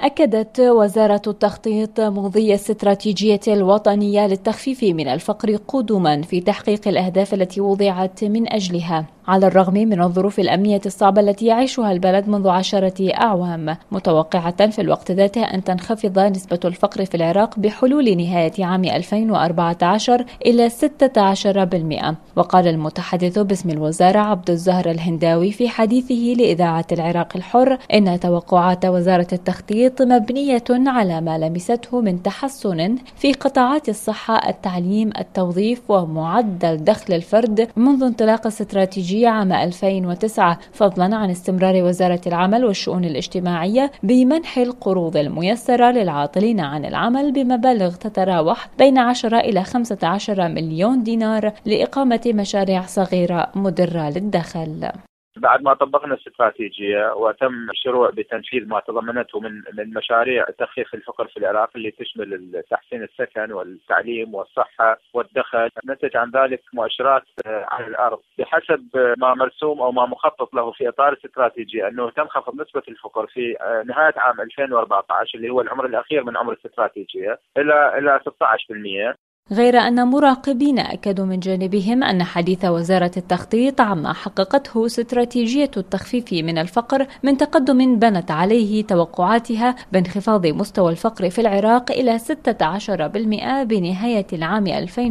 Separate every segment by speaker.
Speaker 1: أكدت وزارة التخطيط مضي الاستراتيجية الوطنية للتخفيف من الفقر قدما في تحقيق الأهداف التي وضعت من أجلها، على الرغم من الظروف الأمنية الصعبة التي يعيشها البلد منذ 10 أعوام، متوقعة في الوقت ذاته أن تنخفض نسبة الفقر في العراق بحلول نهاية عام 2014 إلى 16%. وقال المتحدث باسم الوزارة عبد الزهر الهنداوي في حديثه لإذاعة العراق الحر إن توقعات وزارة التخطيط مبنية على ما لمسته من تحسن في قطاعات الصحة، التعليم، التوظيف ومعدل دخل الفرد منذ انطلاق الاستراتيجية عام 2009، فضلا عن استمرار وزارة العمل والشؤون الاجتماعية بمنح القروض الميسرة للعاطلين عن العمل بمبالغ تتراوح بين 10 إلى 15 مليون دينار لإقامة مشاريع صغيرة مدرة للدخل.
Speaker 2: بعد ما طبقنا الاستراتيجية وتم الشروع بتنفيذ ما تضمنته من مشاريع تخفيف الفقر في العراق اللي تشمل تحسين السكن والتعليم والصحة والدخل، نتج عن ذلك مؤشرات على الأرض بحسب ما مرسوم أو ما مخطط له في إطار الاستراتيجية أنه تنخفض نسبة الفقر في نهاية عام 2014 اللي هو العمر الأخير من عمر الاستراتيجية إلى 16%.
Speaker 1: غير أن مراقبين أكدوا من جانبهم أن حديث وزارة التخطيط عما حققته استراتيجية التخفيف من الفقر من تقدم بنت عليه توقعاتها بانخفاض مستوى الفقر في العراق إلى 16% بنهاية العام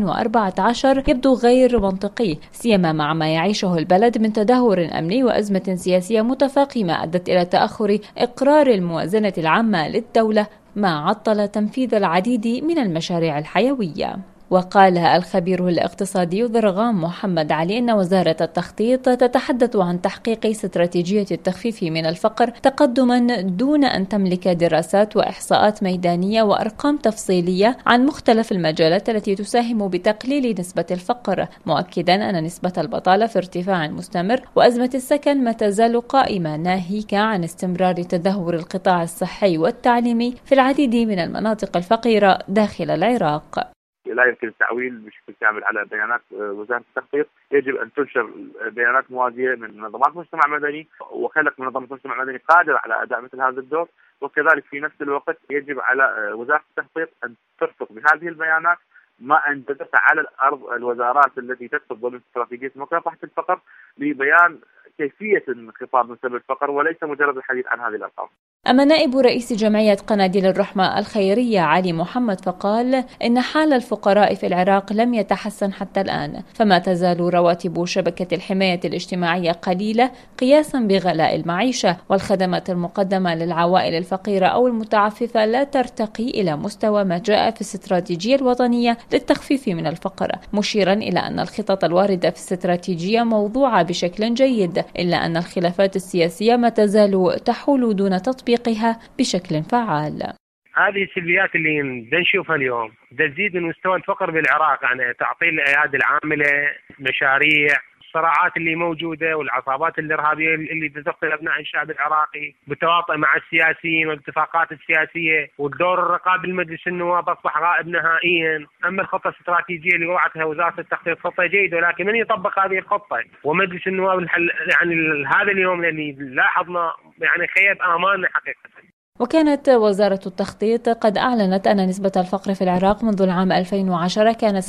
Speaker 1: 2014 يبدو غير منطقي، سيما مع ما يعيشه البلد من تدهور أمني وأزمة سياسية متفاقمة أدت إلى تأخر إقرار الموازنة العامة للدولة، ما عطل تنفيذ العديد من المشاريع الحيوية. وقال الخبير الاقتصادي ضرغام محمد علي إن وزارة التخطيط تتحدث عن تحقيق استراتيجية التخفيف من الفقر تقدما دون أن تملك دراسات وإحصاءات ميدانية وأرقام تفصيلية عن مختلف المجالات التي تساهم بتقليل نسبة الفقر، مؤكدا أن نسبة البطالة في ارتفاع مستمر وأزمة السكن ما تزال قائمة، ناهيك عن استمرار تدهور القطاع الصحي والتعليمي في العديد من المناطق الفقيرة داخل العراق.
Speaker 3: لا يمكن التعويل بشكل كامل على بيانات وزارة التخطيط، يجب أن تنشر بيانات موازية من منظمات مجتمع مدني وخلق منظمة مجتمع مدني قادرة على أداء مثل هذا الدور، وكذلك في نفس الوقت يجب على وزارة التخطيط أن ترفق بهذه البيانات ما أن تدفع على الأرض الوزارات التي تدخل ضمن استراتيجية مكافحة الفقر لبيان كيفية انخفاض نسب الفقر وليس مجرد الحديث عن هذه الأرقام.
Speaker 1: أما نائب رئيس جمعية قناديل الرحمة الخيرية علي محمد فقال إن حال الفقراء في العراق لم يتحسن حتى الآن، فما تزال رواتب شبكة الحماية الاجتماعية قليلة قياسا بغلاء المعيشة، والخدمات المقدمة للعوائل الفقيرة أو المتعففة لا ترتقي إلى مستوى ما جاء في الاستراتيجية الوطنية للتخفيف من الفقر، مشيرا إلى أن الخطط الواردة في الاستراتيجية موضوعة بشكل جيد، إلا أن الخلافات السياسية ما تزال تحول دون تطبيقها بشكل فعال.
Speaker 4: هذه السلبيات اللي نشوفها اليوم تزيد من مستوى الفقر بالعراق، يعني تعطيل الايادي العامله، مشاريع، الصراعات اللي موجوده والعصابات الارهابيه اللي تدخل ابناء الشعب العراقي بتواطؤ مع السياسيين والاتفاقات السياسيه، والدور الرقابي لمجلس النواب اصبح غائب نهائيا. اما الخطه الاستراتيجيه اللي وضعتها وزاره التخطيط خطه جيده، ولكن من يطبق هذه الخطه؟ ومجلس النواب يعني هذا اليوم اللي لاحظنا يعني خيب امالنا حقيقه.
Speaker 1: وكانت وزارة التخطيط قد أعلنت أن نسبة الفقر في العراق منذ العام 2010 كانت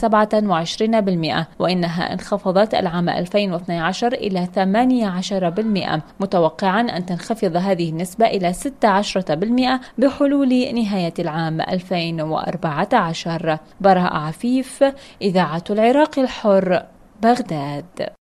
Speaker 1: 27%، وإنها انخفضت العام 2012 إلى 18%، متوقعا أن تنخفض هذه النسبة إلى 16% بحلول نهاية العام 2014. براء عفيف، إذاعة العراق الحر، بغداد.